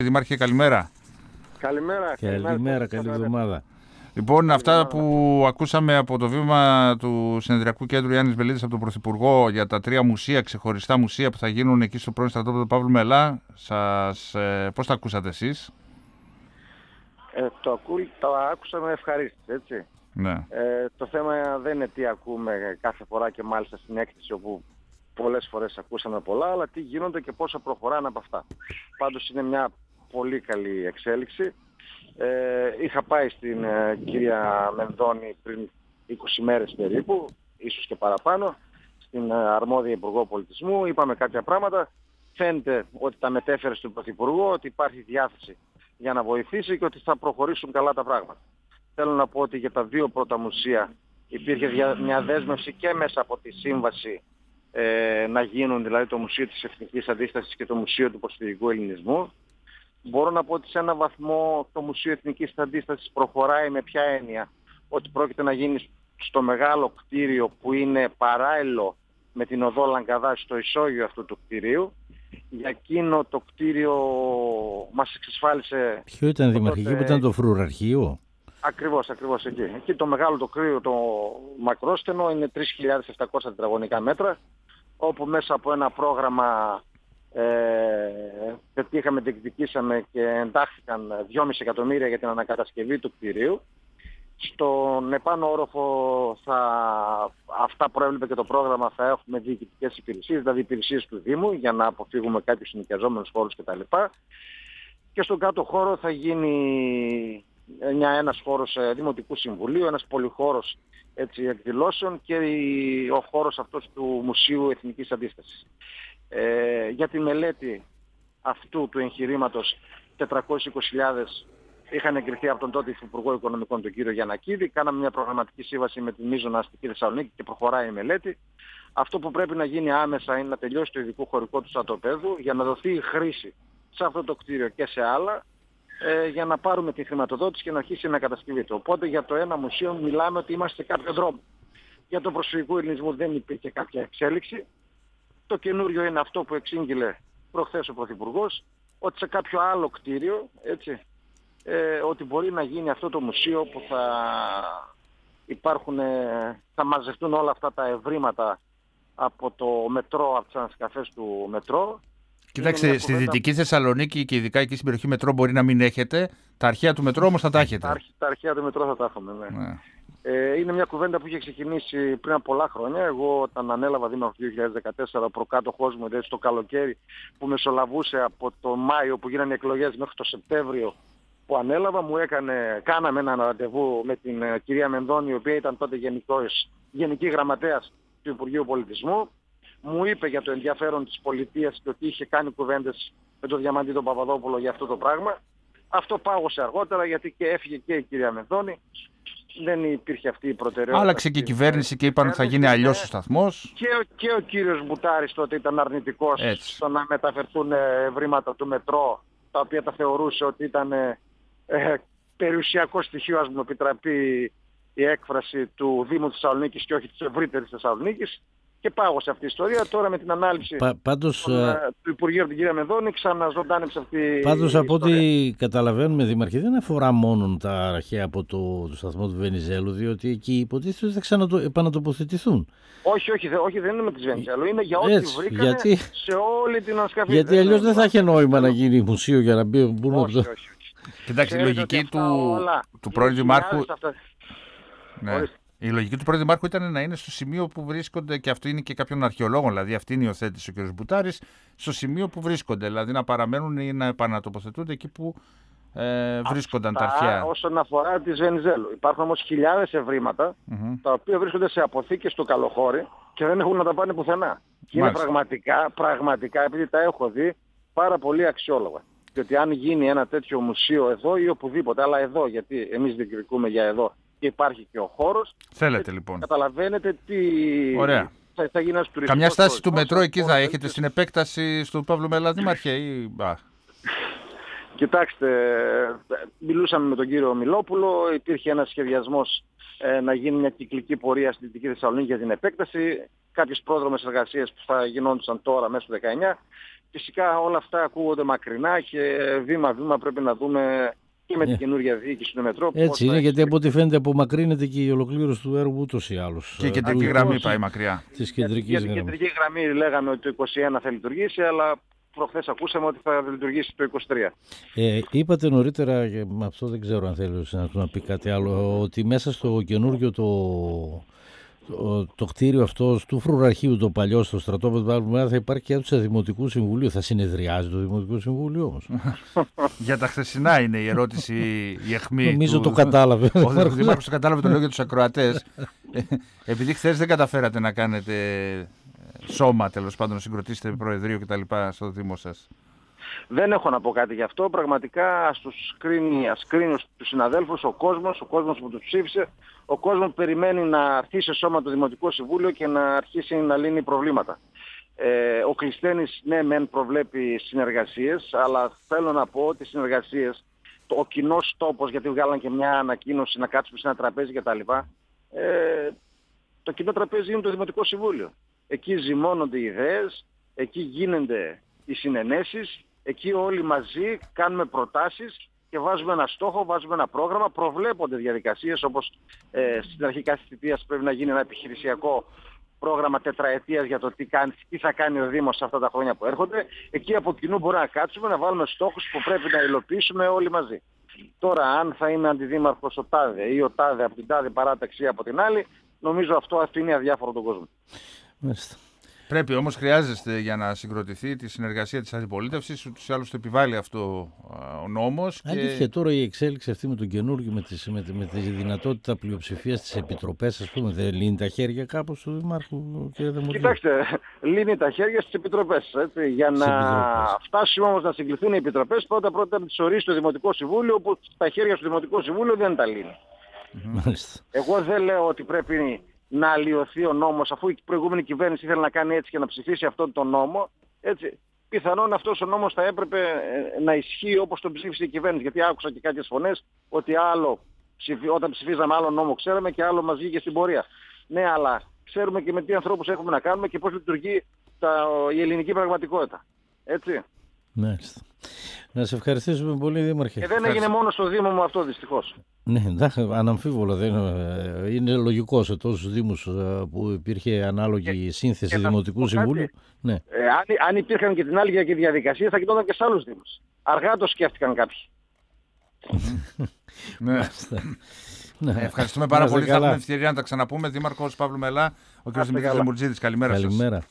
Δημάρχε, καλημέρα. Καλημέρα, καλή εβδομάδα. Λοιπόν, αυτά που ακούσαμε από το βήμα του Συνεδριακού Κέντρου Γιάννης Βελίδης από τον Πρωθυπουργό για τα 3 μουσεία, ξεχωριστά μουσεία που θα γίνουν εκεί στο πρώην στρατόπεδο Παύλου Μελά, πώς τα ακούσατε εσείς? Το άκουσα με ευχαρίστηση, έτσι. Ναι. Το θέμα δεν είναι τι ακούμε κάθε φορά και μάλιστα στην έκθεση όπου πολλές φορές ακούσαμε πολλά, αλλά τι γίνονται και πόσα προχωράνε από αυτά. Πάντως είναι μια πολύ καλή εξέλιξη. Είχα πάει στην κυρία Μενδώνη πριν 20 μέρες περίπου, ίσως και παραπάνω, στην αρμόδια Υπουργό Πολιτισμού. Είπαμε κάποια πράγματα. Φαίνεται ότι τα μετέφερε στον Πρωθυπουργό, ότι υπάρχει διάθεση για να βοηθήσει και ότι θα προχωρήσουν καλά τα πράγματα. Θέλω να πω ότι για τα 2 πρώτα μουσεία υπήρχε μια δέσμευση και μέσα από τη σύμβαση να γίνουν, δηλαδή το Μουσείο της Εθνικής Αντίστασης και το Μουσείο του Προσφυγικού Ελληνισμού. Μπορώ να πω ότι σε έναν βαθμό το Μουσείο Εθνικής Αντίστασης προχωράει με ποια έννοια? Ότι πρόκειται να γίνει στο μεγάλο κτίριο που είναι παράλληλο με την οδό Λαγκαδά, στο ισόγειο αυτού του κτίριου. Για εκείνο το κτίριο μας εξασφάλισε... Ποιο ήταν δημαρχική, που ήταν το φρουραρχείο? Ακριβώς εκεί. Εκεί το μεγάλο το κτίριο, το μακρόστενο, είναι 3.700 τετραγωνικά μέτρα, όπου μέσα από ένα πρόγραμμα πετύχαμε, διεκδικήσαμε και εντάχθηκαν 2,5 εκατομμύρια για την ανακατασκευή του κτηρίου. Στον επάνω όροφο αυτά προέβλεπε και το πρόγραμμα, θα έχουμε διοικητικές υπηρεσίες, δηλαδή υπηρεσίες του Δήμου, για να αποφύγουμε κάποιους συνοικιαζόμενους χώρους κτλ. Και στον κάτω χώρο θα γίνει ένας χώρος Δημοτικού Συμβουλίου, ένας πολυχώρος εκδηλώσεων και ο χώρος αυτός του Μουσείου Εθνικής Αντίστασης. Για τη μελέτη αυτού του εγχειρήματος 420.000 είχαν εγκριθεί από τον τότε Υπουργό Οικονομικών, τον κύριο Γιαννακίδη. Κάναμε μια προγραμματική σύμβαση με τη μείζωνα αστική Θεσσαλονίκη και προχωράει η μελέτη. Αυτό που πρέπει να γίνει άμεσα είναι να τελειώσει το ειδικό χωρικό του στρατοπέδου για να δοθεί η χρήση σε αυτό το κτίριο και σε άλλα, για να πάρουμε τη χρηματοδότηση και να αρχίσει να κατασκευείται. Οπότε για το ένα μουσείο μιλάμε ότι είμαστε σε κάποιο δρόμο. Για τον προσφυγικό ελληνισμό δεν υπήρχε κάποια εξέλιξη. Το καινούριο είναι αυτό που εξήγηλε προχθές ο Πρωθυπουργός, ότι σε κάποιο άλλο κτίριο, ότι μπορεί να γίνει αυτό το μουσείο που θα μαζευτούν όλα αυτά τα ευρήματα από το μετρό, από τις ανασκαφές του μετρό. Κοιτάξτε, στη Δυτική Θεσσαλονίκη και ειδικά εκεί στην περιοχή μετρό μπορεί να μην έχετε, τα αρχαία του μετρό όμως θα τα έχετε. Τα αρχαία του μετρό θα τα έχουμε, ναι. Είναι μια κουβέντα που είχε ξεκινήσει πριν από πολλά χρόνια. Εγώ όταν ανέλαβα δήμαρχο του 2014, ο προκάτοχός μου, δηλαδή στο καλοκαίρι που μεσολαβούσε από το Μάιο που γίνανε οι εκλογές μέχρι το Σεπτέμβριο που ανέλαβα, κάναμε ένα ραντεβού με την κυρία Μενδώνη, η οποία ήταν τότε γενική γραμματέας του Υπουργείου Πολιτισμού. Μου είπε για το ενδιαφέρον της πολιτείας και ότι είχε κάνει κουβέντες με τον Διαμαντή τον Παπαδόπουλο για αυτό το πράγμα. Αυτό πάγωσε αργότερα γιατί και έφυγε και η κυρία Μενδώνη. Δεν υπήρχε αυτή η προτεραιότητα. Άλλαξε και η κυβέρνηση και είπαν ότι θα γίνει αλλιώς ο σταθμός. Και ο κύριος Μπουτάρης τότε ήταν αρνητικός στο να μεταφερθούν ευρήματα του μετρό, τα οποία τα θεωρούσε ότι ήταν περιουσιακό στοιχείο, ας μου επιτραπεί η έκφραση, του Δήμου της Θεσσαλονίκης και όχι της ευρύτερης Θεσσαλονίκης. Και πάγωσε αυτή η ιστορία. Τώρα με την ανάλυση του Υπουργείου από την κυρία Μενδώνη ξαναζωντάνεψε αυτή η ιστορία. Πάντως από ό,τι καταλαβαίνουμε, Δήμαρχε, δεν αφορά μόνο τα αρχαία από το σταθμό του Βενιζέλου, διότι εκεί υποτίθεται ότι θα ξαναεπανατοποθετηθούν. Όχι, δεν είναι με τη Βενιζέλου. Είναι για ό,τι βρήκανε σε όλη την ανασκαφή. Γιατί αλλιώς δεν θα είχε νόημα να γίνει μουσείο για να μπουν από το... Όχι. Κοιτάξτε, η λογική του πρώην Δημάρχου... Η λογική του πρώην Δημάρχου ήταν να είναι στο σημείο που βρίσκονται, και αυτό είναι και κάποιων αρχαιολόγων, δηλαδή αυτή είναι η υιοθέτηση ο κ. Μπουτάρης, στο σημείο που βρίσκονται, δηλαδή να παραμένουν ή να επανατοποθετούνται εκεί που βρίσκονταν τα αρχαία. Όσον αφορά τη Βενιζέλου. Υπάρχουν όμως χιλιάδες ευρήματα, τα οποία βρίσκονται σε αποθήκες στο Καλοχώρι και δεν έχουν να τα πάνε πουθενά. Και είναι πραγματικά, επειδή τα έχω δει, πάρα πολύ αξιόλογα. Διότι αν γίνει ένα τέτοιο μουσείο εδώ ή οπουδήποτε, αλλά εδώ, γιατί εμείς διεκδικούμε για εδώ, και υπάρχει και ο χώρος. Θέλετε λοιπόν. Καταλαβαίνετε τι θα γίνει ένας τουριστικός. Καμιά στάση του μετρό εκεί θα έχετε στην επέκταση στο Παύλου Μελά, Δήμαρχε, ή... Κοιτάξτε, μιλούσαμε με τον κύριο Μιλόπουλο, υπήρχε ένας σχεδιασμός να γίνει μια κυκλική πορεία στη Δυτική Θεσσαλονίκη για την επέκταση, κάποιες πρόδρομες εργασίες που θα γινόντουσαν τώρα μέσα στο 19 Φυσικά όλα αυτά ακούγονται μακρινά και βήμα-βήμα πρέπει να δούμε και με την καινούργια διοίκηση του Μετρό. Έτσι είναι, γιατί από ό,τι φαίνεται απομακρύνεται και η ολοκλήρωση του έργου ούτως ή άλλως. Και η κεντρική γραμμή πάει μακριά. Της κεντρικής για την κεντρική γραμμή λέγαμε ότι το 2021 θα λειτουργήσει, αλλά προχθές ακούσαμε ότι θα λειτουργήσει το 2023. Είπατε νωρίτερα, και με αυτό δεν ξέρω αν θέλει να πει κάτι άλλο, ότι μέσα στο καινούργιο το κτίριο αυτό του Φρουραρχείου, το παλιό, στο στρατόπεδο, θα υπάρχει και αίθουσα Δημοτικού Συμβουλίου. Θα συνεδριάζει το Δημοτικό Συμβούλιο όμως? Για τα χθεσινά είναι η ερώτηση, η αιχμή. Νομίζω το κατάλαβε. Ο Δήμαρχος το κατάλαβε, το λέω για τους ακροατές. Επειδή χθες δεν καταφέρατε να κάνετε σώμα, τέλος πάντων, να συγκροτήσετε προεδρείο κτλ. Στο Δήμο σας. Δεν έχω να πω κάτι γι' αυτό. Πραγματικά ας κρίνει τους συναδέλφους, ο κόσμος που τους ψήφισε, ο κόσμος που περιμένει να έρθει σε σώμα το Δημοτικό Συμβούλιο και να αρχίσει να λύνει προβλήματα. Ο Κλεισθένης, ναι, μεν προβλέπει συνεργασίες, αλλά θέλω να πω ότι οι συνεργασίες, ο κοινός τόπος, γιατί βγάλαν και μια ανακοίνωση να κάτσουμε σε ένα τραπέζι κτλ. Το κοινό τραπέζι είναι το Δημοτικό Συμβούλιο. Εκεί ζυμώνονται οι ιδέες, εκεί γίνονται οι συνενέσεις, εκεί όλοι μαζί κάνουμε προτάσεις και βάζουμε ένα στόχο, βάζουμε ένα πρόγραμμα, προβλέπονται διαδικασίες όπως στην αρχή κάθε θητείας πρέπει να γίνει ένα επιχειρησιακό πρόγραμμα τετραετίας για το τι θα κάνει ο Δήμος σε αυτά τα χρόνια που έρχονται. Εκεί από κοινού μπορούμε να κάτσουμε, να βάλουμε στόχους που πρέπει να υλοποιήσουμε όλοι μαζί. Τώρα αν θα είμαι αντιδήμαρχος ο τάδε ή ο τάδε από την τάδε παράταξη ή από την άλλη, νομίζω αυτό είναι αδιάφορο τον κόσμο. Μάλιστα. Πρέπει όμως, χρειάζεστε για να συγκροτηθεί τη συνεργασία της αντιπολίτευσης, ούτως ή άλλως το επιβάλλει αυτό ο νόμος. Αλήθεια, τώρα η εξέλιξη αυτή με τον καινούργιο, με τη δυνατότητα πλειοψηφίας στις επιτροπές, ας πούμε, δεν λύνει τα χέρια κάπως του Δημάρχου, κύριε Δημοκρατή? Κοιτάξτε, λύνει τα χέρια στις επιτροπές. Έτσι. Για να φτάσουμε όμως να συγκληθούν οι επιτροπές, πρώτα να τις ορίσει το Δημοτικό Συμβούλιο, όπου τα χέρια στο Δημοτικό Συμβούλιο δεν τα λύνει. Εγώ δεν λέω ότι πρέπει να αλλοιωθεί ο νόμος, αφού η προηγούμενη κυβέρνηση ήθελε να κάνει έτσι και να ψηφίσει αυτόν τον νόμο, έτσι, πιθανόν αυτός ο νόμος θα έπρεπε να ισχύει όπως τον ψήφισε η κυβέρνηση. Γιατί άκουσα και κάποιες φωνές ότι όταν ψηφίζαμε άλλο νόμο ξέραμε και άλλο μας βγήκε στην πορεία. Ναι, αλλά ξέρουμε και με τι ανθρώπους έχουμε να κάνουμε και πώς λειτουργεί η ελληνική πραγματικότητα. Έτσι. Μάλιστα. Να σε ευχαριστήσουμε πολύ, Δήμαρχε. Και δεν έγινε μόνο στο Δήμο μου αυτό, δυστυχώς. Ναι, εντάξει, αναμφίβολα. Είναι λογικό σε τόσους Δήμους που υπήρχε ανάλογη σύνθεση Δημοτικού Συμβούλου. Ναι. Αν υπήρχαν και την άλλη και διαδικασία, θα γινόταν και σε άλλους Δήμους. Αργά το σκέφτηκαν κάποιοι. Ναι. Ευχαριστούμε πάρα πολύ. Θα έχουμε ευκαιρία να τα ξαναπούμε. Δήμαρχος Παύλου Μελά, ο κ. Δημήτρης Λεμουρτζίδης. Καλημέρα σας.